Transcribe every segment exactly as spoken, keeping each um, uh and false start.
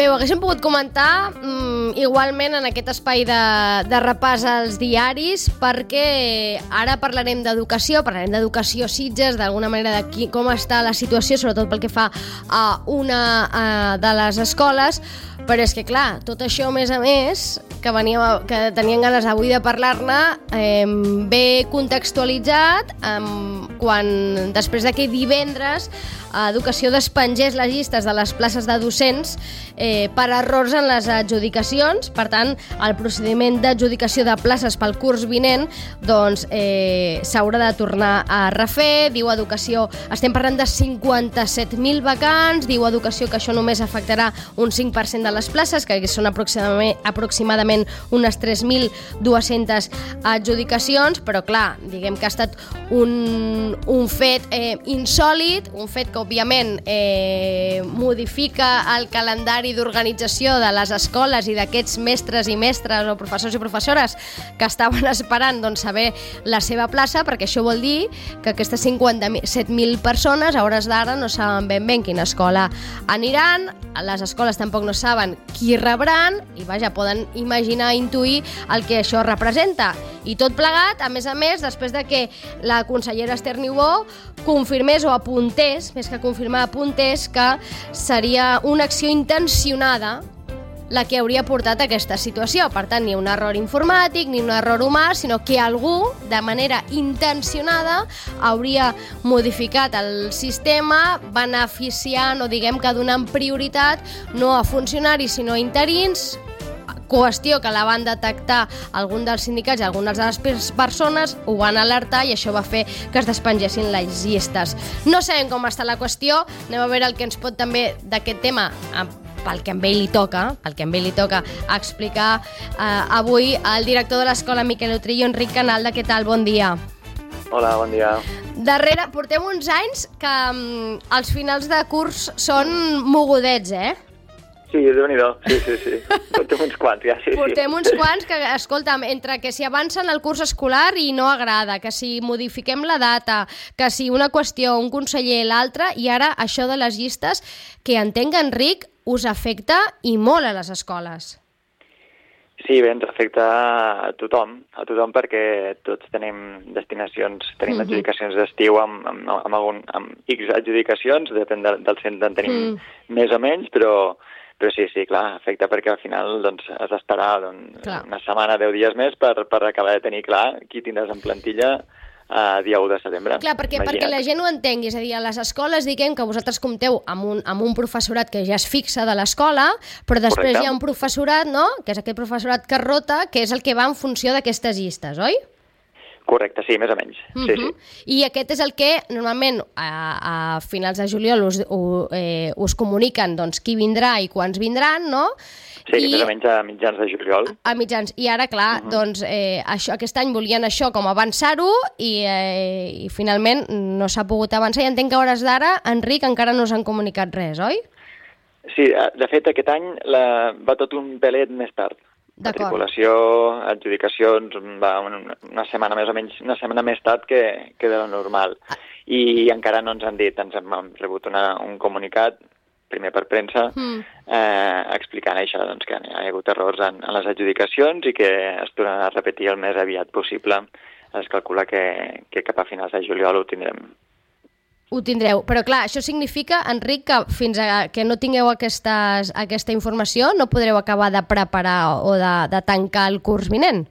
Bé, ho haguéssim pogut comentar mm, igualment en aquest espai de, de repàs als diaris, perquè ara parlarem d'educació, parlarem d'educació Sitges, d'alguna manera de qui, com està la situació, sobretot pel que fa a una a, de les escoles, però és que clar, tot això a més a més, que, veníem a, que tenien ganes avui de parlar-ne, eh, ve contextualitzat eh, quan després d'aquell divendres Educació despengés les llistes de les places de docents eh, per errors en les adjudicacions. Per tant, el procediment d'adjudicació de places pel curs vinent doncs, eh, s'haurà de tornar a refer. Diu Educació, estem parlant de cinquanta-set mil vacants, diu Educació que això només afectarà un cinc per cent de les places, que són aproximadament, aproximadament unes tres mil dues-centes adjudicacions, però clar, diguem que ha estat un, un fet eh, insòlid, un fet que òbviament eh, modifica el calendari d'organització de les escoles i d'aquests mestres i mestres o professors i professores que estaven esperant doncs, saber la seva plaça, perquè això vol dir que aquestes cinquanta-set mil persones a hores d'ara no saben ben bé en quina escola aniran, les escoles tampoc no saben qui rebran i vaja, poden imaginar, intuir el que això representa. I tot plegat, a més a més, després de que la consellera Esther Niubó confirmés o apuntés, més que confirmar, apuntés que seria una acció intencionada la que hauria portat a aquesta situació. Per tant, ni un error informàtic, ni un error humà, sinó que algú, de manera intencionada, hauria modificat el sistema, beneficiant o diguem que donant prioritat no a funcionaris, sinó a interins, qüestió que la van detectar algun dels sindicats i algunes de les persones, ho van alertar i això va fer que es despengessin les llistes. No sabem com està la qüestió, anem a veure el que ens pot també d'aquest tema, pel que a ell li toca, pel que a ell li toca explicar eh, avui el director de l'escola Miquel Utrillo, Enric Canalda. Què tal? Bon dia. Hola, bon dia. Darrere, portem uns anys que um, els finals de curs són mogudets, eh? Sí, déu-n'hi-do, sí, sí, sí. Portem uns quants, ja, sí, Portem sí. uns quants que, escolta'm, entre que si avancen el curs escolar i no agrada, que si modifiquem la data, que si una qüestió, un conseller, l'altra, i ara això de les llistes, que entenc, Enric, us afecta i molt a les escoles. Sí, bé, ens afecta a tothom, a tothom perquè tots tenim destinacions, tenim uh-huh. adjudicacions d'estiu amb, amb, amb, algun, amb X adjudicacions, depèn de, del centre en tenim uh-huh. més o menys, però... Però sí, sí, clar, afecta perquè al final doncs, has d'esperar doncs, una setmana, deu dies més per, per acabar de tenir clar qui tindràs en plantilla a dia u de setembre. Clar, perquè, perquè la gent ho entengui, és a dir, a les escoles diguem que vosaltres compteu amb un, amb un professorat que ja es fixa de l'escola, però després Correcte. Hi ha un professorat, no?, que és aquest professorat que rota, que és el que va en funció d'aquestes llistes, oi? Correcte, sí, més o menys. Uh-huh. sí, sí. I aquest és el que normalment a, a finals de juliol us, u, eh, us comuniquen doncs, qui vindrà i quants vindran, no? Sí, I, més o menys a mitjans de juliol. A, a mitjans. I ara, clar, uh-huh. doncs eh, això, aquest any volien això com avançar-ho i, eh, i finalment no s'ha pogut avançar. I entenc que a hores d'ara, Enric, encara no us han comunicat res, oi? Sí, de fet, aquest any la, va tot un pelet més tard. Matriculació, adjudicacions, va una, una setmana més o menys, una setmana més tard que, que de lo normal. I encara no ens han dit, ens hem rebut una, un comunicat, primer per premsa, mm. eh, explicant això, doncs, que hi ha hagut errors en, en les adjudicacions i que es tornaran a repetir el més aviat possible. Es calcula que, que cap a finals de juliol ho tindrem. Ho tindreu, però clar, això significa, Enric, que fins a que no tingueu aquestes, aquesta informació no podreu acabar de preparar o de, de tancar el curs vinent?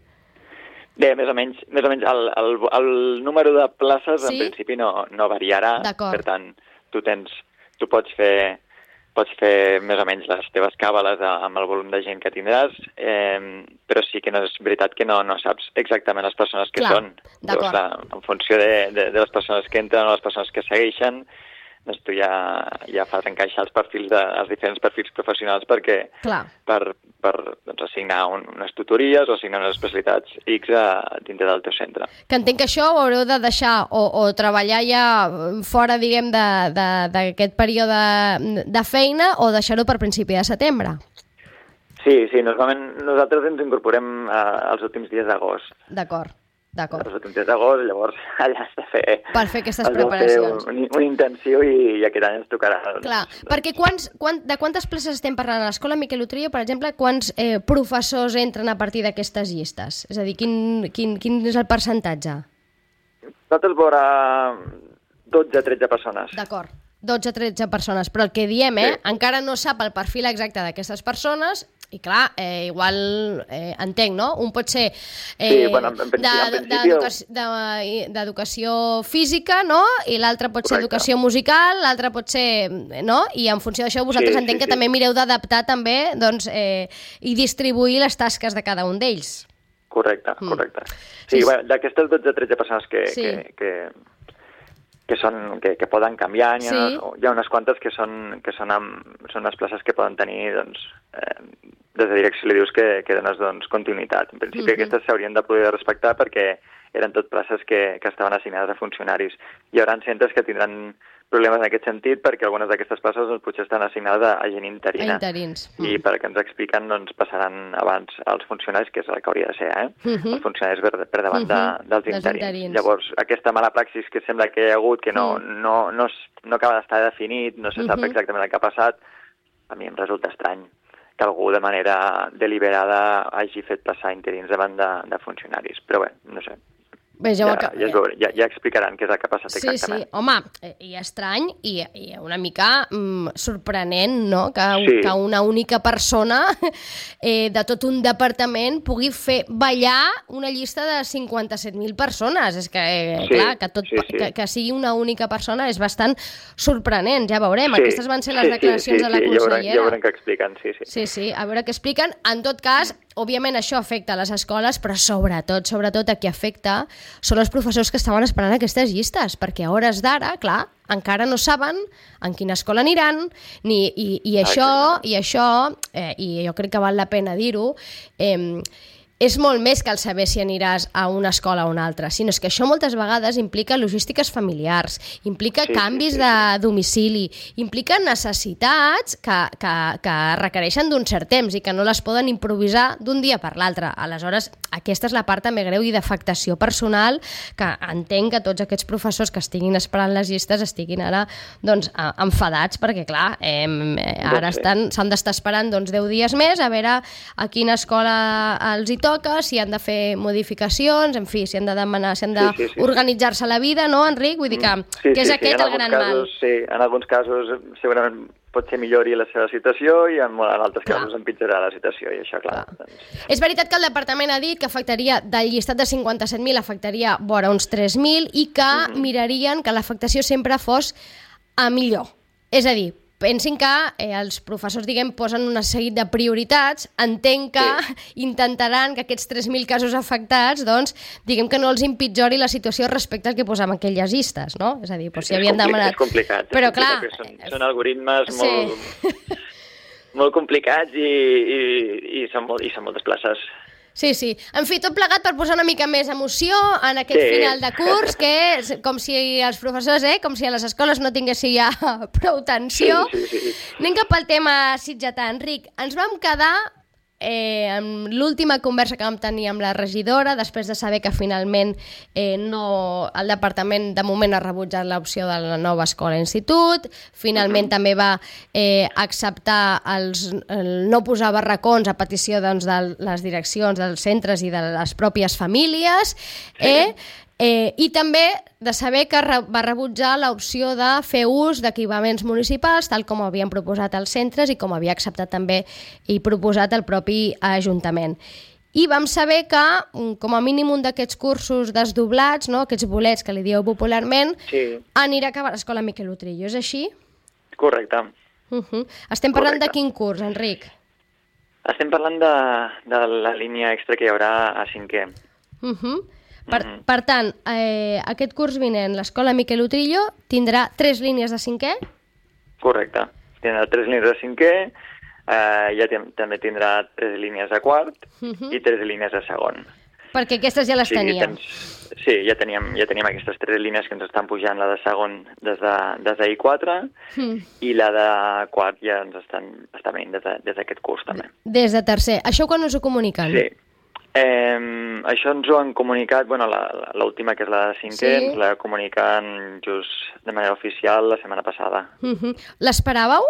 Bé, més o menys, més o menys el, el, el número de places sí? en principi no, no variarà, per tant, tu tens, tu pots fer, pots fer més o menys les teves càbales amb el volum de gent que tindràs, eh, però sí que no és veritat que no, no saps exactament les persones que Clar, són. Llavors, la, en funció de, de, de les persones que entren o les persones que segueixen, doncs tu ja, ja fas encaixar els perfils de, els diferents perfils professionals perquè Clar. per, per doncs, assignar un, unes tutories o assignar unes especialitats X a, dintre del teu centre. Que entenc que això ho haureu de deixar o, o treballar ja fora, diguem, d'aquest període de feina o deixar-ho per principi de setembre. Sí, sí, normalment nosaltres ens incorporem eh, els últims dies d'agost. D'acord. D'acord. El vint-i-tres d'agost, llavors allà has de fer... Per fer aquestes preparacions. Un, un intensiu i, i aquest any ens tocarà. Doncs, Clar, doncs... perquè quants, quant, de quantes places estem parlant a l'escola Miquel Utrillo, per exemple, quants eh, professors entren a partir d'aquestes llistes? És a dir, quin, quin, quin és el percentatge? Nosaltres veurà dotze a tretze persones. D'acord, dotze a tretze persones, però el que diem, eh, sí. encara no sap el perfil exacte d'aquestes persones. I clar, eh, igual eh, entenc, no? Un pot ser eh, sí, bueno, en principi, d'educació física, no? I l'altre pot Correcte. ser educació musical, l'altre pot ser... no? I en funció d'això vosaltres sí, entenc sí, que sí. també mireu d'adaptar també doncs, eh, i distribuir les tasques de cada un d'ells. Correcte, correcte. Mm. Sí, sí, bueno, d'aquestes dotze a tretze persones que, sí. que, que, que, són, que, que poden canviar, hi ha, sí. hi ha unes quantes que són, que són, amb, són les places que poden tenir doncs, eh, des de direcció li dius que, que dones doncs, continuïtat. En principi uh-huh. aquestes s'haurien de poder respectar perquè eren tot places que, que estaven assignades a funcionaris. Hi haurà centres que tindran problemes en aquest sentit perquè algunes d'aquestes places doncs, potser estan assignades a, a gent interina. A interins. Uh-huh. I perquè ens expliquen doncs, passaran abans als funcionaris, que és el que hauria de ser, eh? Uh-huh. Els funcionaris per, per davant uh-huh. de, dels interins. interins. Llavors, aquesta mala praxis que sembla que hi ha hagut, que no, uh-huh. no, no, no acaba d'estar definit, no se sap uh-huh. exactament el que ha passat, a mi em resulta estrany que algú de manera deliberada hagi fet passar interins davant de, de funcionaris. Però bé, no sé. Bé, ja, ja, ja, veure, ja, ja explicaran què és el que ha passat sí, exactament. Sí, sí. Home, i estrany i, i una mica mm, sorprenent, no?, que, sí. que una única persona eh, de tot un departament pugui fer ballar una llista de cinquanta-set mil persones. És que, eh, sí, clar, que, tot, sí, sí. Que, que sigui una única persona és bastant sorprenent, ja veurem. Sí, Aquestes van ser les declaracions sí, sí, sí, de la consellera. Ja veurem, ja veurem què expliquen, sí, sí. Sí, sí, a veure què expliquen. En tot cas, òbviament això afecta a les escoles, però sobretot, sobretot a qui afecta són els professors que estaven esperant aquestes llistes, perquè a hores d'ara, clar, encara no saben en quina escola aniran, ni, i, i això, i això eh, i jo crec que val la pena dir-ho, eh, és molt més que el saber si aniràs a una escola o una altra, sinó que això moltes vegades implica logístiques familiars, implica sí, canvis sí, sí. de domicili, implica necessitats que, que, que requereixen d'un cert temps i que no les poden improvisar d'un dia per l'altre. Aleshores, aquesta és la part també greu i d'afectació personal que entenc que tots aquests professors que estiguin esperant les llistes estiguin ara doncs, enfadats perquè, clar, eh, ara estan, s'han d'estar esperant doncs, deu dies més a veure a quina escola els hi toca, si han de fer modificacions, en fi, si han de demanar, si han d'organitzar-se sí, sí, sí. la vida, no, Enric? Vull dir que, sí, que és sí, aquest sí. el gran casos, mal. Sí, en alguns casos segurament pot ser millori la seva situació i en, en altres clar. casos empitjorarà la situació i això, clar. clar. Doncs... És veritat que el departament ha dit que afectaria, del llistat de cinquanta-set mil afectaria vora uns tres mil i que mm-hmm. mirarien que l'afectació sempre fos a millor. És a dir, pensin que eh, els professors, diguem, posen un seguit de prioritats, entenc que sí. intentaran que aquests tres mil casos afectats, doncs, diguem que no els empitjori la situació respecte al que posem en aquelles llistes, no? És a dir, doncs, si havien demanat... És complicat, però és complicat, clar... Són, són algoritmes sí. molt, molt complicats i, i, i, són molt, i són moltes places. Sí, sí. En fi, tot plegat per posar una mica més emoció en aquest sí. final de curs, que és com si els professors, eh, com si a les escoles no tinguessin ja prou tensió. Sí, sí, sí. Anem cap al tema sitgetà. Enric, ens vam quedar eh, en l'última conversa que vam tenir amb la regidora, després de saber que finalment eh, no, el departament de moment ha rebutjat l'opció de la nova escola-institut, finalment uh-huh. també va eh, acceptar els, el no posar barracons a petició doncs, de les direccions dels centres i de les pròpies famílies, eh, Eh, i també de saber que re- va rebutjar l'opció de fer ús d'equipaments municipals, tal com havien proposat els centres i com havia acceptat també i proposat el propi Ajuntament. I vam saber que, com a mínim, un d'aquests cursos desdoblats, no, aquests bolets que li dieu popularment, sí. anirà a acabar a l'escola Miquel Utrillo. És així? Correcte. Uh-huh. Estem parlant Correcte. de quin curs, Enric? Estem parlant de, de la línia extra que hi haurà a cinquè. Uh-huh. Per, mm-hmm. per tant, eh, aquest curs vinent l'escola Miquel Utrillo tindrà tres línies de cinquè? Correcte. Tindrà tres línies de cinquè, eh, ja t- també tindrà tres línies de quart mm-hmm. i tres línies de segon. Perquè aquestes ja les sí, teníem. Tens, sí, ja teníem, ja teníem aquestes tres línies que ens estan pujant, la de segon des de, des de I quatre mm. i la de quart ja ens estan, està venint des, de, des d'aquest curs també. Des de tercer. Això quan us ho comuniquen? Sí. Eh, això ens ho han comunicat, bueno, l'última, que és la de cinquè, sí. ens l'ha comunicat just de manera oficial la setmana passada. Uh-huh. L'esperàveu?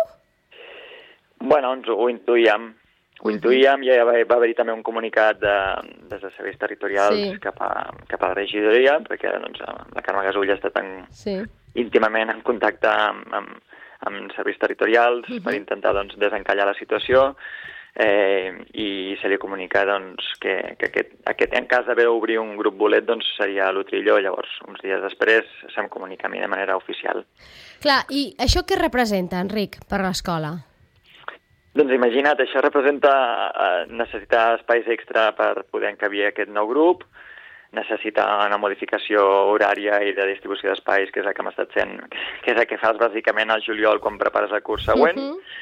Bueno, ens ho intuïem. Ho uh-huh. intuïem, ja va, va haver-hi també un comunicat de, des de serveis territorials sí. cap, a, cap a la regidoria, perquè doncs, la Carme Gasull ha estat en, sí. íntimament en contacte amb, amb, amb serveis territorials uh-huh. per intentar doncs, desencallar la situació. Eh, i se li comunica doncs, que, que aquest, aquest, en cas d'haver d'obrir un grup bolet doncs, seria a l'Utrillo. Llavors, uns dies després, se'm comunica a mi de manera oficial. Clar, i això què representa, Enric, per l'escola? Doncs imagina't, això representa eh, necessitar espais extra per poder encabir aquest nou grup, necessita una modificació horària i de distribució d'espais, que és el que hem estat fent, que és el que fas bàsicament al juliol quan prepares el curs següent. Uh-huh.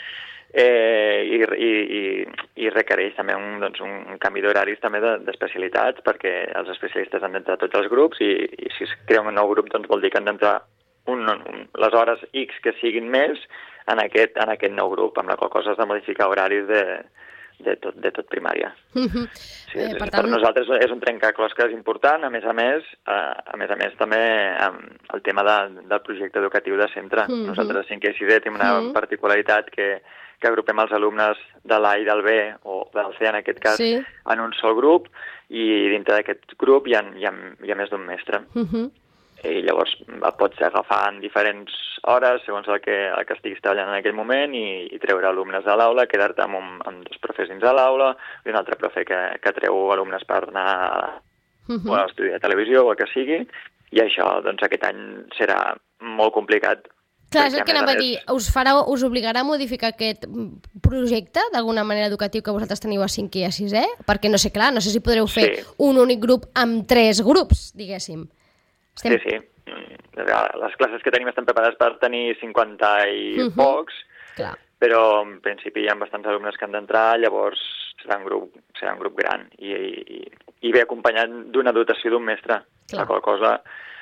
Eh, i, i, i, i requereix també un, doncs, un canvi d'horaris també d'especialitats, perquè els especialistes han d'entrar a tots els grups i, i si es crea un nou grup doncs vol dir que han d'entrar un, un, les hores X que siguin més en aquest, en aquest nou grup, amb la qual cosa has de modificar horaris de, de, tot, de tot primària. Uh-huh. Sí, eh, per, tant... per nosaltres és un trencaclosques important, a més a més, a, a més a més també el tema de, del projecte educatiu de centre. Uh-huh. Nosaltres a cinquè i sisè tenim una uh-huh. particularitat que que agrupem els alumnes de l'A i del B, o del C en aquest cas, sí. en un sol grup, i dintre d'aquest grup hi ha, hi ha, hi ha més d'un mestre. Uh-huh. I llavors el pots agafar en diferents hores, segons el que, el que estiguis treballant en aquell moment, i, i treure alumnes a l'aula, quedar-te amb, un, amb dos profes dins de l'aula, i un altre profe que, que treu alumnes per anar a, uh-huh. a l'estudi de televisió o el que sigui, i això doncs, aquest any serà molt complicat. Clar, és el que anava a dir, us, farà, us obligarà a modificar aquest projecte d'alguna manera educatiu que vosaltres teniu a cinquè i a sisè? Perquè no sé, clar, no sé si podreu fer sí. un únic grup amb tres grups, diguéssim. Estem... Sí, sí. Les classes que tenim estan preparades per tenir cinquanta i uh-huh. pocs, clar. Però en principi hi ha bastants alumnes que han d'entrar, llavors serà un grup, serà un grup gran i, i, i ve acompanyat d'una dotació d'un mestre, clar. La qual cosa...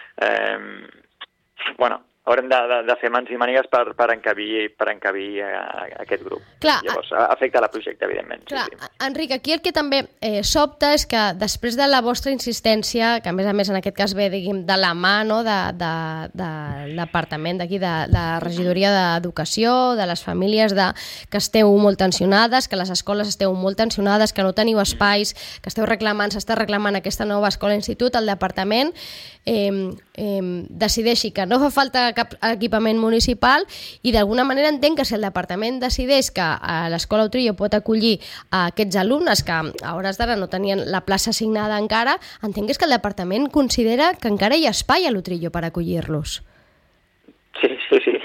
Eh, bueno, haurem de, de, de fer mans i mànigues per, per encabir, per encabir a, a aquest grup. Clar, llavors, a, afecta la projecte, evidentment. Clar, sí, sí. Enric, aquí el que també eh, sobta és que després de la vostra insistència, que a més a més en aquest cas ve, diguem, de la mà, no?, de, de, de l'apartament d'aquí, de, de la regidoria d'Educació, de les famílies, de, que esteu molt tensionades, que les escoles esteu molt tensionades, que no teniu espais, que esteu reclamant, s'està reclamant aquesta nova escola-institut, el departament eh, eh, decideixi que no fa falta cap equipament municipal i d'alguna manera entenc que si el departament decideix que l'escola Utrillo pot acollir a aquests alumnes que a hores d'ara no tenien la plaça assignada encara, entenc que és que el departament considera que encara hi ha espai a l'Utrillo per acollir-los. Sí, sí, sí.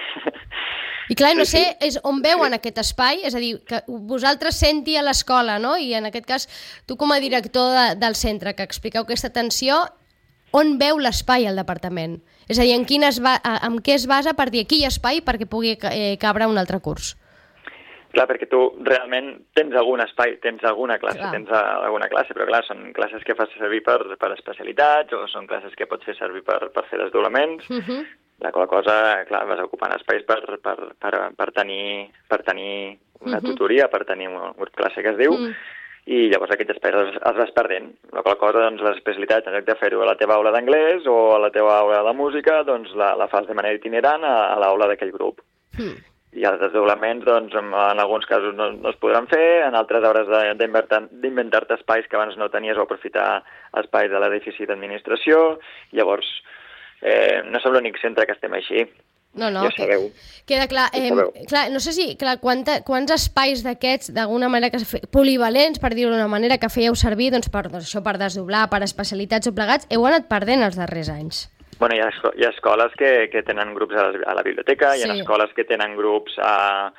I clar, no sé, és on veuen aquest espai, és a dir, que vosaltres senti a l'escola, no? I en aquest cas, tu com a director de, del centre que expliqueu aquesta tensió, on veu l'espai al departament? És a dir, en, quin es va, en què es basa per dir aquí hi ha espai perquè pugui eh, cabre un altre curs? Clar, perquè tu realment tens algun espai, tens alguna classe, clar. tens alguna classe, però clar, són classes que fas servir per, per especialitats o són classes que pots fer servir per, per fer desdoblaments, uh-huh. la qual cosa, clar, vas ocupant espais per, per, per, per, tenir, per tenir una uh-huh. tutoria, per tenir un grup classe que es diu, uh-huh. i llavors aquests espais els, els vas perdent. La qual cosa, doncs, les especialitats, en lloc de fer-ho a la teva aula d'anglès o a la teva aula de música, doncs la, la fas de manera itinerant a, a l'aula d'aquell grup. Mm. I els desdoblaments, doncs, en, en alguns casos no, no es podran fer, en altres hauràs d'inventar-te espais que abans no tenies o aprofitar espais de l'edifici d'administració. Llavors, eh, no som l'únic centre que estem així. No, no, ja sabeu. Queda clar. Eh, clar no sé si, clar, quanta, quants espais d'aquests, d'alguna manera, que fe, polivalents, per dir-ho d'una manera, que fèieu servir doncs, per, doncs, això, per desdoblar, per especialitats o plegats, heu anat perdent els darrers anys? Bueno, hi ha, hi ha escoles que, que tenen grups a la, a la biblioteca, sí. Hi ha escoles que tenen grups a,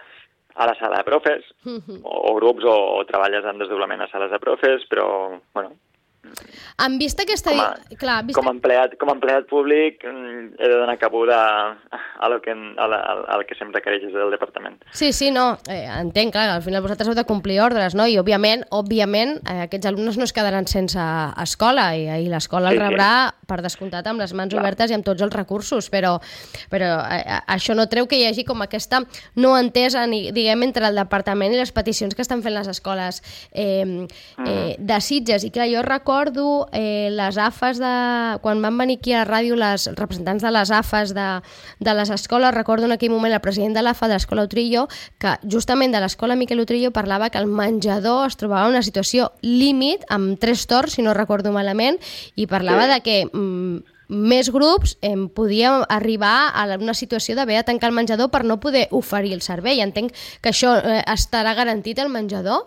a la sala de profes, uh-huh. o, o grups o, o treballes en desdoblament a sales de profes, però, bueno... En vista aquesta... Com a, Clar, vista... com, a empleat, com a empleat públic he de donar cabuda a lo que, a la, a la que se'm requereix des del departament. Sí, sí, no, eh, entenc, clar, al final vosaltres heu de complir ordres, no? I òbviament, òbviament, eh, aquests alumnes no es quedaran sense escola i, i l'escola sí, el rebrà sí. per descomptat amb les mans clar. obertes i amb tots els recursos, però, però eh, això no treu que hi hagi com aquesta no entesa, ni, diguem, entre el departament i les peticions que estan fent les escoles eh, eh, de Sitges. I clar, jo recordo eh, les A F A S de... quan van venir aquí a la ràdio les representants de les A F A S de, de les escoles, recordo en aquell moment el president de l'A F A de l'escola Utrillo, que justament de l'escola Miquel Utrillo parlava que el menjador es trobava en una situació límit, amb tres torns, si no recordo malament, i parlava sí. de que mm, més grups eh, podien arribar a una situació d'haver de tancar el menjador per no poder oferir el servei. Entenc que això eh, estarà garantit al menjador?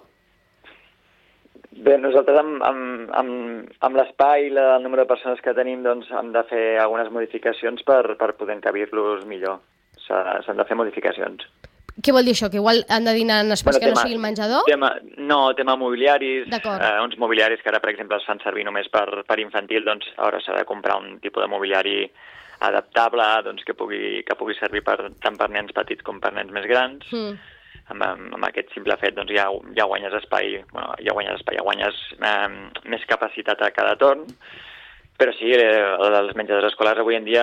Bé, nosaltres amb, amb, amb, amb l'espai i el número de persones que tenim doncs, hem de fer algunes modificacions per, per poder encabir-los millor. S'han de fer modificacions. Què vol dir això? Que igual han de dinar en espais bueno, que tema, no sigui el menjador? Tema, no, tema mobiliaris. Eh, uns mobiliaris que ara, per exemple, es fan servir només per, per infantil, doncs ara s'ha de comprar un tipus de mobiliari adaptable doncs, que, pugui, que pugui servir per, tant per nens petits com per nens més grans. Mm. Amb, amb, amb aquest simple fet doncs, ja, ja guanyes espai, bueno, ja guanyes espai, ja guanyes eh, més capacitat a cada torn, però sí, eh, els menjadors escolars avui en dia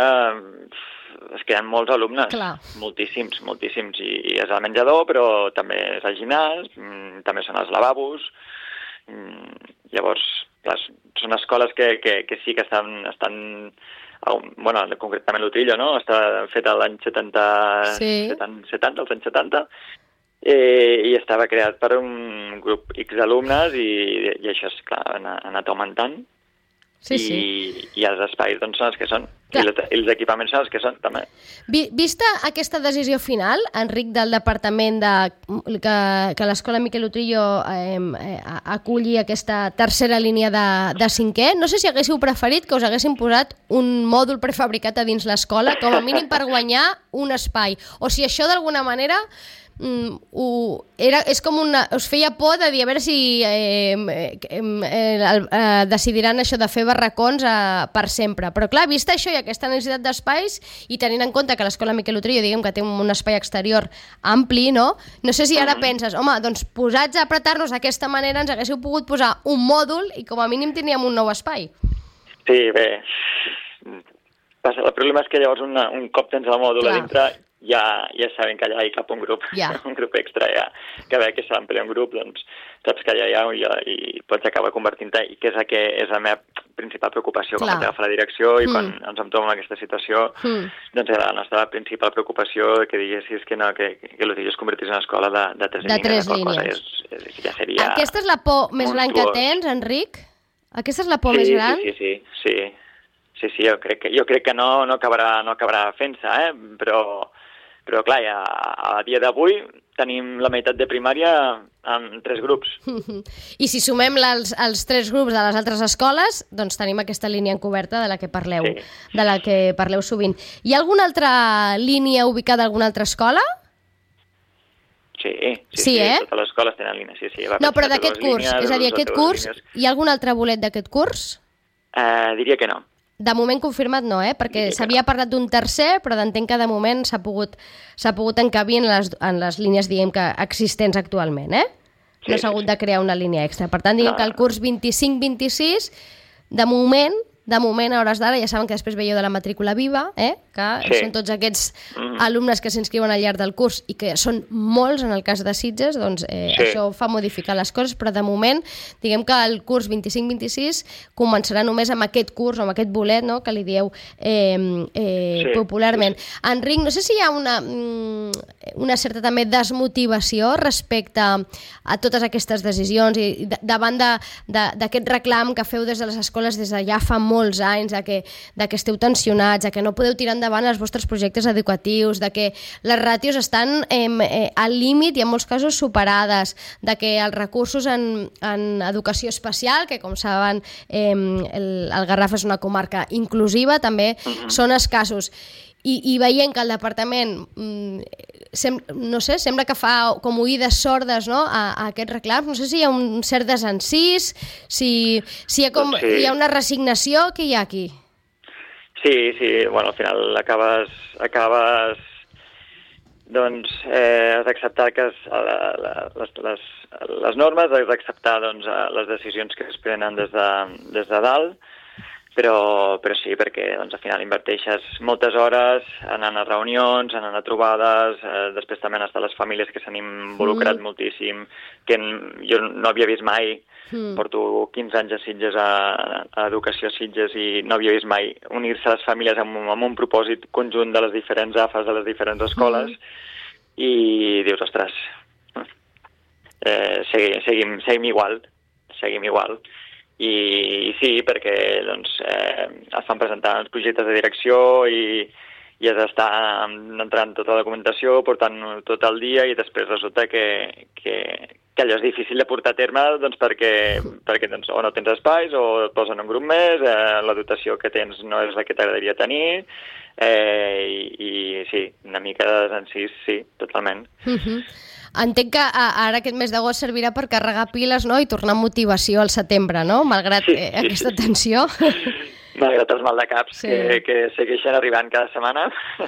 es queden molts alumnes, Clar. moltíssims, moltíssims, i, i és el menjador, però també és el gimnàs, també són els lavabos, llavors, clar, són escoles que, que, que sí que estan, estan bueno, concretament l'Utrillo, no? Està fet l'any setanta, sí. setanta, els anys setanta, Eh, i estava creat per un grup X d'alumnes i, i això és clar, ha anat augmentant sí, i, sí. i els espais doncs, són els que són clar. i els equipaments són els que són també. Vista aquesta decisió final, Enric, del departament de, que, que l'escola Miquel Utrillo eh, eh, aculli aquesta tercera línia de, de cinquè, no sé si haguéssiu preferit que us haguessin posat un mòdul prefabricat a dins l'escola com a mínim per guanyar un espai, o si això d'alguna manera Mm, ho, era, és com una, us feia por de dir a veure si eh, eh, eh, eh, decidiran això de fer barracons eh, per sempre, però clar, vista això i aquesta necessitat d'espais i tenint en compte que l'escola Miquel Utrillo diguem que té un, un espai exterior ampli, no? No sé si ara penses, home, doncs posats a apretar-nos d'aquesta manera ens haguéssiu pogut posar un mòdul i com a mínim teníem un nou espai. Sí, bé, el problema és que llavors una, un cop tens el mòdul clar. a dintre ja, ja saben que allà hi cap un grup, ja. un grup extra, ja. Que ve que s'amplia un grup, doncs saps que allà hi ha ja, i pots acabar convertint-te, i que és, que és la meva principal preocupació Clar. quan t'agafa la direcció i mm. quan ens em trobo en aquesta situació, mm. doncs era la nostra principal preocupació que diguessis que no, que, que l'Utrillo es convertís en una escola de, de tres de línies. Tres línies. Cosa, és, és, ja seria Aquesta és la por més gran que tens, Enric? Aquesta és la por sí, més gran? Sí, sí, sí, sí. Sí, sí, jo crec que, jo crec que no, no acabarà, no acabarà fent-se, eh? però, però clar, ja, a dia d'avui tenim la meitat de primària en tres grups. I si sumem els, els tres grups de les altres escoles, doncs tenim aquesta línia encoberta de la que parleu, sí. de la que parleu sovint. Hi ha alguna altra línia ubicada a alguna altra escola? Sí, sí, sí, sí eh? totes les escoles tenen línia, sí, sí. No, però d'aquest curs, línies, és a dir, aquest curs, hi ha algun altre bolet d'aquest curs? Uh, diria que no. De moment confirmat no, eh? Perquè s'havia parlat d'un tercer, però entenc que de moment s'ha pogut, s'ha pogut encabir en les, en les línies, diguem, que existents actualment, eh? Sí, no s'ha hagut sí, sí. de crear una línia extra. Per tant, diguem no. que el curs vint-i-cinc vint-i-sis, de moment, de moment, a hores d'ara, ja saben que després veieu de la matrícula viva, eh? que sí. són tots aquests mm. alumnes que s'inscriuen al llarg del curs i que són molts en el cas de Sitges, doncs eh, sí. això fa modificar les coses, però de moment, diguem que el curs vint-i-cinc vint-i-sis començarà només amb aquest curs, amb aquest bolet, no?, que li dieu eh, eh, sí. popularment. Sí. Enric, no sé si hi ha una, una certa també desmotivació respecte a totes aquestes decisions i davant d'aquest reclam que feu des de les escoles des de ja fa molts anys, de que, de que esteu tensionats, de que no podeu tirar endavant els vostres projectes educatius, de que les ràtios estan eh, eh, al límit i en molts casos superades, de que els recursos en, en educació especial, que com saben eh, el, el Garraf és una comarca inclusiva, també uh-huh. són escassos. I, i veient que el departament sem, no sé, sembla que fa com oïdes sordes, no?, a, a aquest reclam, no sé si hi ha un cert desencís, si, si hi, ha com, sí. hi ha una resignació, què hi ha aquí? Sí, sí, bueno, al final acabes, acabes doncs eh, has d'acceptar que es, la, les, les, les normes, has d'acceptar doncs, les decisions que es prenen des de, des de dalt, però, però sí, perquè doncs, al final inverteixes moltes hores anant a reunions, anant a trobades, eh, després també han estat les famílies que s'han involucrat mm. moltíssim, que jo no havia vist mai. Mm. Porto quinze anys a Sitges, a, a Educació a Sitges, i no havia vist mai unir-se les famílies amb, amb un propòsit conjunt de les diferents A F As de les diferents escoles, mm. i dius, ostres, eh, seguim, seguim, seguim igual, seguim igual. I, i sí, perquè doncs, eh, es fan presentar els projectes de direcció i, i has d'estar entrant tota la documentació, portant tot el dia, i després resulta que, que, que allò és difícil de portar a terme doncs, perquè, perquè doncs, o no tens espais o et posen un grup més, eh, la dotació que tens no és la que t'agradaria tenir, eh, i, i sí, una mica de desencís, sí, totalment. Uh-huh. Entenc que ara aquest mes d'agost servirà per carregar piles, no?, i tornar motivació al setembre, no?, malgrat sí, eh, aquesta sí. tensió. Malgrat els maldecaps sí. que, que segueixen arribant cada setmana.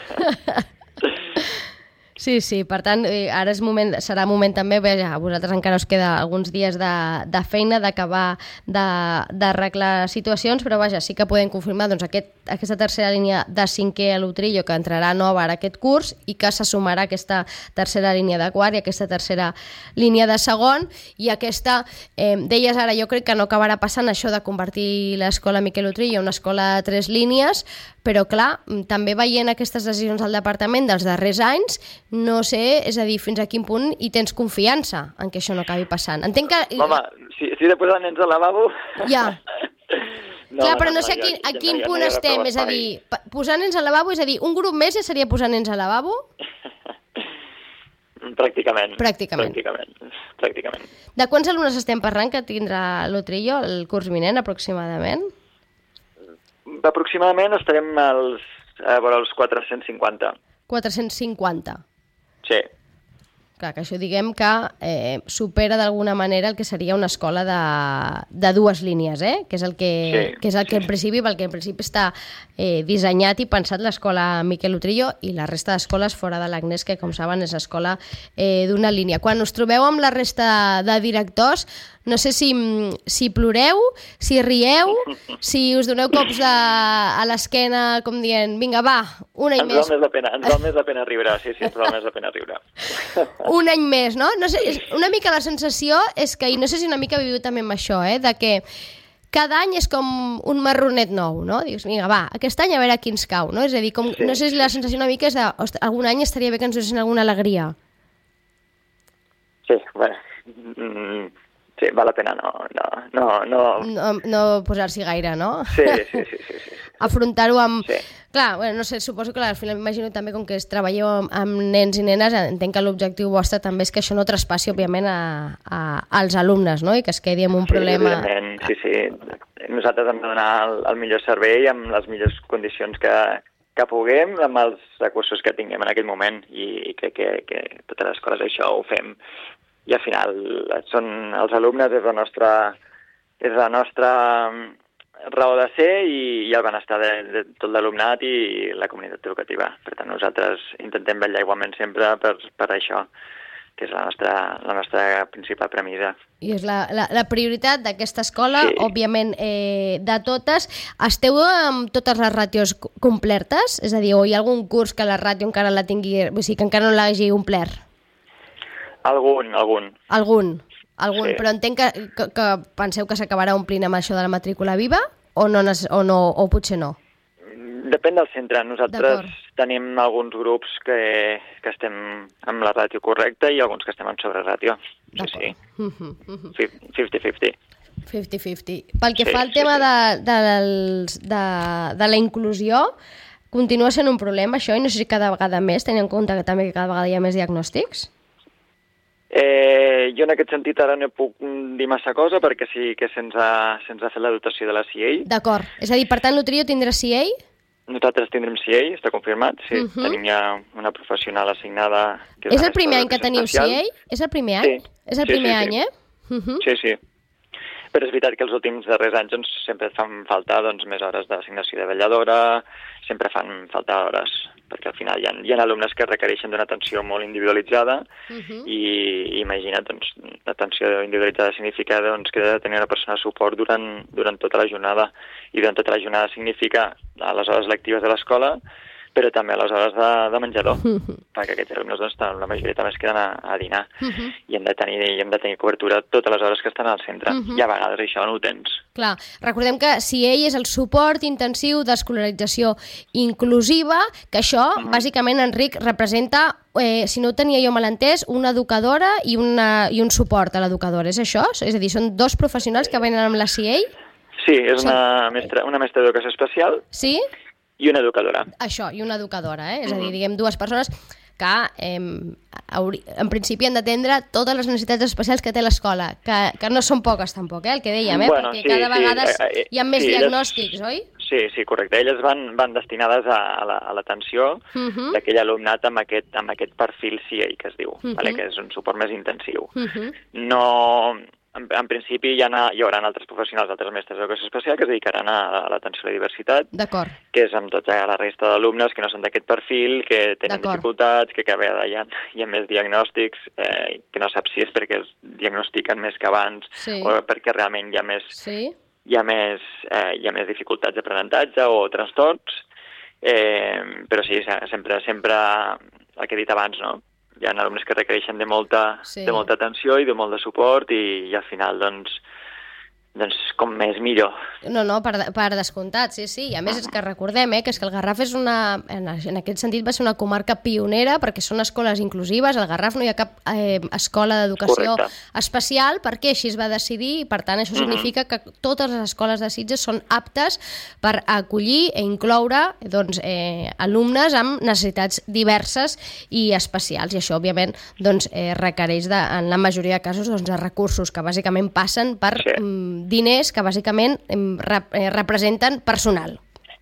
Sí, sí, per tant, ara és moment, serà moment també, bé, a vosaltres encara us queda alguns dies de, de feina, d'acabar d'arreglar situacions, però vaja, sí que podem confirmar doncs, aquest, aquesta tercera línia de cinquè a l'Utrillo, que entrarà nova ara aquest curs, i que se sumarà aquesta tercera línia de quart i aquesta tercera línia de segon, i aquesta, eh, deies ara, jo crec que no acabarà passant això de convertir l'escola Miquel Utrillo en una escola de tres línies, però clar, també veient aquestes decisions del departament dels darrers anys, no sé, és a dir, fins a quin punt hi tens confiança en que això no acabi passant. Entenc que... Home, si, si de posar nens al lavabo... Ja. No, clar, però no, no sé a quin, a quin punt no estem, és a dir, posar nens al lavabo, és a dir, un grup més ja seria posar nens al lavabo? Pràcticament. Pràcticament. Pràcticament. Pràcticament. De quants alumnes estem parlant que tindrà l'Utrillo el curs vinent, aproximadament? Aproximadament estarem als, a veure, els quatre-cents cinquanta. quatre-cents cinquanta? Sí. Clar, que això diguem que eh, supera d'alguna manera el que seria una escola de, de dues línies, eh? que és el que, sí, que, és el que en principi, pel que en principi està eh, dissenyat i pensat l'escola Miquel Utrillo, i la resta d'escoles fora de l'Agnès, que com saben és escola eh, d'una línia. Quan us trobeu amb la resta de directors, no sé si, si ploreu, si rieu, si us doneu cops de, a l'esquena com dient, vinga, va, un any ens més. Val més la pena, ens val més la pena riure, sí, sí, ens val més la pena riure. Un any més, no? No sé, és una mica la sensació és que, i no sé si una mica viviu també amb això, eh, de que cada any és com un marronet nou, no? Dius, vinga, va, aquest any a veure qui ens cau, no? És a dir, com, sí. no sé si la sensació una mica és de, ostres, algun any estaria bé que ens donessin alguna alegria. Sí, bueno... Mm... Sí, val la pena no, no, no, no... no, no posar-s'hi gaire, no? Sí, sí, sí, sí, sí. Afrontar-ho amb... Sí. Clar, bueno, no sé, suposo que al final m'imagino també com que es treballeu amb, amb nens i nenes, entenc que l'objectiu vostre també és que això no traspassi, òbviament, a, a, als alumnes, no? I que es quedi amb un sí, problema... Sí, sí, sí. Nosaltres hem de donar el, el millor servei amb les millors condicions que, que puguem, amb els recursos que tinguem en aquell moment, i, i crec que, que totes les coses això ho fem. I al final són els alumnes, és la nostra, és la nostra raó de ser i, i el benestar de, de tot l'alumnat i la comunitat educativa. Per tant, nosaltres intentem vetllar igualment sempre per, per això, que és la nostra, la nostra principal premissa. I és la, la, la prioritat d'aquesta escola, sí. òbviament, eh, de totes. Esteu amb totes les ràtios complertes? És a dir, o hi ha algun curs que la ràtio encara la tingui, o sigui, que encara no l'hagi omplert? Algun, algun. Algun, algun. Sí. Però entenc que, que, que penseu que s'acabarà omplint amb això de la matrícula viva o, no, o, no, o potser no? Depèn del centre. Nosaltres tenim alguns grups que, que estem amb la ràtio correcta i alguns que estem amb sobreràtio. Sí, sí. cinquanta cinquanta. cinquanta cinquanta. Pel que sí, fa al tema sí, sí. De, de, de, de la inclusió, continua sent un problema això i no sé si cada vegada més, tenint en compte que també cada vegada hi ha més diagnòstics? Eh, jo en aquest sentit ara no puc dir massa cosa perquè sí que se'ns ha, se'ns ha fet la dotació de la C A. D'acord. És a dir, per tant, l'Utrillo tindrà C A? Nosaltres tindrem C A, està confirmat, sí. Uh -huh. Tenim ja una professional assignada... Que és és el primer any que teniu C A? És el primer any? Sí. És el sí, primer sí, any, sí. eh? Uh -huh. Sí, sí. però és veritat que els últims darrers anys doncs, sempre fan falta doncs, més hores d'assignació de vetlladora, sempre fan falta hores, perquè al final hi ha, hi ha alumnes que requereixen d'una atenció molt individualitzada uh-huh. i imagina't, doncs, l'atenció individualitzada significa doncs, que ha de tenir una persona de suport durant, durant tota la jornada, i durant tota la jornada significa a les hores lectives de l'escola, però també a les hores de, de menjador, uh-huh. perquè aquests alumnes, doncs, la majoria també es queden a, a dinar, uh-huh. i hem de, tenir, i hem de tenir cobertura totes les hores que estan al centre, uh-huh. i a vegades això no ho tens. Clar, recordem que C I E és el suport intensiu d'escolarització inclusiva, que això, uh-huh. bàsicament, Enric, representa, eh, si no ho tenia jo mal entès, una educadora i, una, i un suport a l'educadora, és això? És a dir, són dos professionals que venen amb la C I E? Sí, és Són... una, mestra, una mestra d'educació especial. Sí? I una educadora. Això, i una educadora, eh? És a dir, diguem, dues persones que eh, en principi han d'atendre totes les necessitats especials que té l'escola, que, que no són poques tampoc, eh, el que dèiem, eh? Bueno, perquè sí, cada vegada sí. hi ha més sí, diagnòstics, elles... oi? Sí, sí, correcte. Elles van, van destinades a, a l'atenció la, uh-huh. d'aquell alumnat amb aquest, amb aquest perfil C I E, que es diu, uh-huh. vale? Que és un suport més intensiu. Uh-huh. No... En, en principi hi, ha, hi haurà altres professionals, altres mestres d'educació especial que es dedicaran a, a l'atenció a la diversitat, que és amb tota la resta d'alumnes que no són d'aquest perfil, que tenen dificultats, que cada vegada hi ha, hi ha més diagnòstics, eh, que no saps si és perquè es diagnostiquen més que abans sí. o perquè realment hi ha més, sí. hi ha més, eh, hi ha més dificultats d'aprenentatge o trastorns, eh, però sí, sempre, sempre el que he dit abans, no? Hi ha alumnes que requereixen de molta, sí. de molta atenció i de molt de suport i, i al final, doncs, doncs com més millor. No, no, per, per descomptat, sí, sí. I a més és que recordem eh, que és que el Garraf és una, en, en aquest sentit va ser una comarca pionera perquè són escoles inclusives. Al Garraf no hi ha cap eh, escola d'educació especial perquè així es va decidir i per tant això significa que totes les escoles de Sitges són aptes per acollir i incloure doncs, eh, alumnes amb necessitats diverses i especials i això òbviament doncs, eh, requereix de, en la majoria de casos doncs, de recursos que bàsicament passen per sí. diners que bàsicament rep representen personal.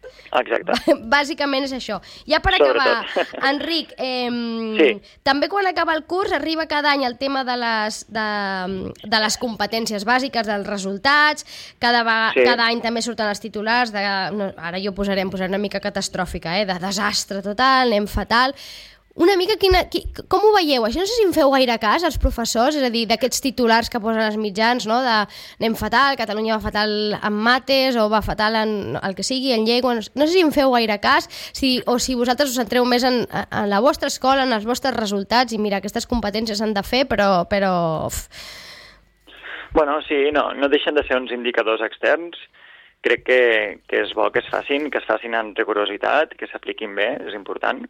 Exacte. Bàsicament és això. Ja per acabar, Enric, eh, sí. també quan acaba el curs arriba cada any el tema de les, de, de les competències bàsiques, dels resultats, cada, sí. cada any també surten els titulars, de, no, ara jo posaré, em posaré una mica catastròfica, eh, de desastre total, anem fatal. Una mica, quina, qui, com ho veieu? Això no sé si em feu gaire cas, els professors, és a dir, d'aquests titulars que posen els mitjans, no? De anem fatal, Catalunya va fatal en mates o va fatal en el que sigui, en llengua... No sé si em feu gaire cas si, o si vosaltres us centreu més en, en la vostra escola, en els vostres resultats i mira, aquestes competències s'han de fer, però... però... Bueno, sí, no, no deixen de ser uns indicadors externs. Crec que, que és bo que es facin, que es facin amb rigorositat, que s'apliquin bé, és important.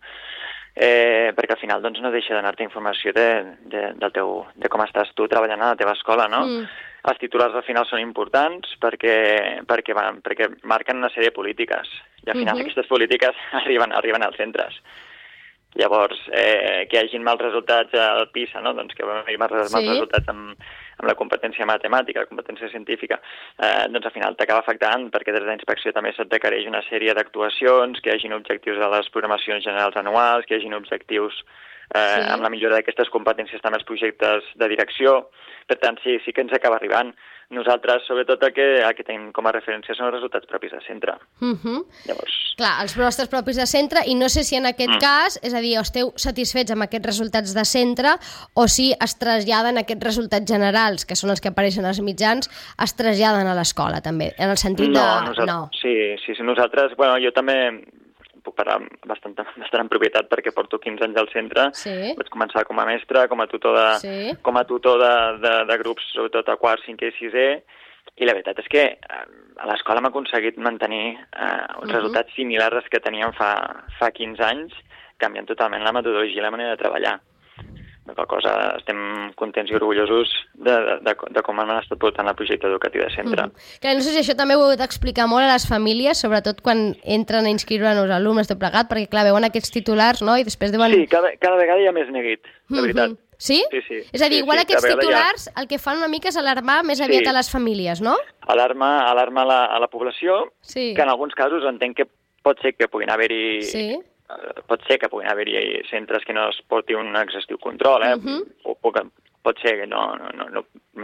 Eh, perquè al final doncs, no deixa d'anar-te informació de, de, del teu, de com estàs tu treballant a la teva escola, no? Mm. Els titulars al final són importants perquè, perquè, van, perquè marquen una sèrie de polítiques i al final mm-hmm. aquestes polítiques arriben, arriben als centres. Llavors, eh, que hi hagin mals resultats al PISA, no? Doncs que hi hagi mals sí. resultats amb, amb la competència matemàtica, la competència científica, eh, doncs al final t'acaba afectant perquè des de la inspecció també se't requereix una sèrie d'actuacions, que hi hagin objectius de les programacions generals anuals, que hi hagin objectius eh, sí. amb la millora d'aquestes competències també els projectes de direcció. Per tant, sí, sí que ens acaba arribant. Nosaltres, sobretot, el que, el que tenim com a referència són els resultats propis de centre. Uh-huh. Llavors... Clar, els vostres propis de centre, i no sé si en aquest mm. cas, és a dir, esteu satisfets amb aquests resultats de centre o si es traslladen aquests resultats generals, que són els que apareixen als mitjans, es traslladen a l'escola, també, en el sentit no, de... Nosaltres, no, sí, sí, sí, nosaltres... Bueno, jo també puc parlar bastant, bastant en propietat perquè porto quinze anys al centre. Sí. Vaig començar com a mestre, com a tutor de, sí. com a tutor de, de, de grups, sobretot a quart, cinquè i sisè, i la veritat és que a l'escola m'ha aconseguit mantenir eh, uns uh-huh. resultats similars als que teníem fa, fa quinze anys, canviant totalment la metodologia i la manera de treballar. De qual cosa estem contents i orgullosos de, de, de, de com han estat portant el projecte educatiu de centre. Mm. Clar, no sé si això també ho heu d'explicar molt a les famílies, sobretot quan entren a inscriure els alumnes tot plegat, perquè clar, veuen aquests titulars, no?, i després deuen... Sí, cada, cada vegada hi ha més neguit, de veritat. Mm-hmm. Sí? Sí, sí. És a dir, sí, igual sí, aquests titulars ha... el que fan una mica és alarmar més aviat sí. a les famílies, no? Alarma, alarma a, la, a la població, sí. que en alguns casos entenc que pot ser que puguin haver-hi... Sí. Pot ser que puguin haver-hi centres que no es porti un exhaustiu control, eh? Uh-huh. o, o, pot ser que no, no, no,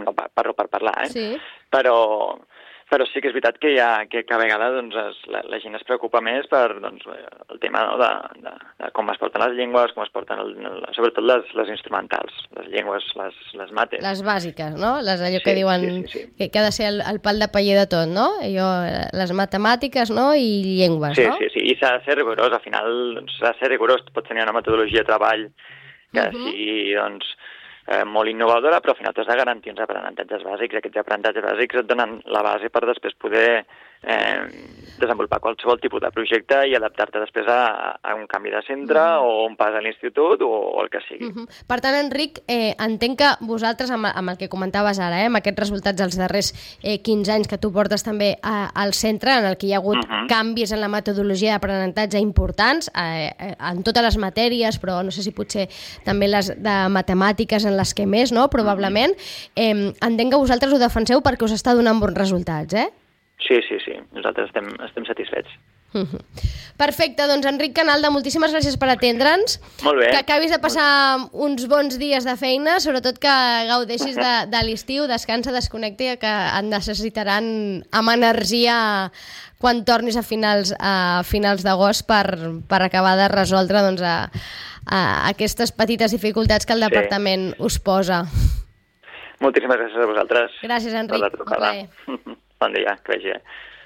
no parlo per parlar, eh? Sí. Però, però sí que és veritat que, hi ha, que, que a vegades doncs, es, la, la gent es preocupa més per doncs, el tema, no, de, de, de com es porten les llengües, com es porten, el, el, sobretot les, les instrumentals, les llengües, les, les mates. Les bàsiques, no? Les, allò sí, que diuen sí, sí, sí. Que, que ha de ser el, el pal de paller de tot, no? Allò, les matemàtiques, no? I llengües, sí, no? Sí, sí, sí, i s'ha de ser rigorós, al final doncs, s'ha de ser rigorós, pot tenir una metodologia de treball que uh -huh. sigui, doncs, eh, molt innovadora, però al final t'has de garantir uns aprenentatges bàsics. Aquests aprenentatges bàsics et donen la base per després poder eh, desenvolupar qualsevol tipus de projecte i adaptar-te després a, a un canvi de centre uh -huh. o un pas a l'institut o, o el que sigui. Uh -huh. Per tant, Enric, eh, entenc que vosaltres, amb, amb el que comentaves ara, eh, amb aquests resultats dels darrers eh, quinze anys que tu portes també a, al centre, en el que hi ha hagut uh -huh. canvis en la metodologia d'aprenentatge importants, eh, eh, en totes les matèries, però no sé si potser també les de matemàtiques en les que més, no? Probablement. Eh, entenc que vosaltres ho defenseu perquè us està donant bons resultats, eh? Sí, sí, sí. Nosaltres estem, estem satisfets. Uh -huh. Perfecte, doncs Enric Canalda, moltíssimes gràcies per atendre'ns. Molt bé. Que acabis de passar uns bons dies de feina, sobretot que gaudeixis de, de l'estiu, descansa, desconnecta, que et necessitaran amb energia quan tornis a finals, a finals d'agost per, per acabar de resoldre doncs, a, a aquestes petites dificultats que el departament sí. us posa. Moltíssimes gràcies a vosaltres. Gràcies, Enric. Per la trucada. Bon dia, que vagi bé.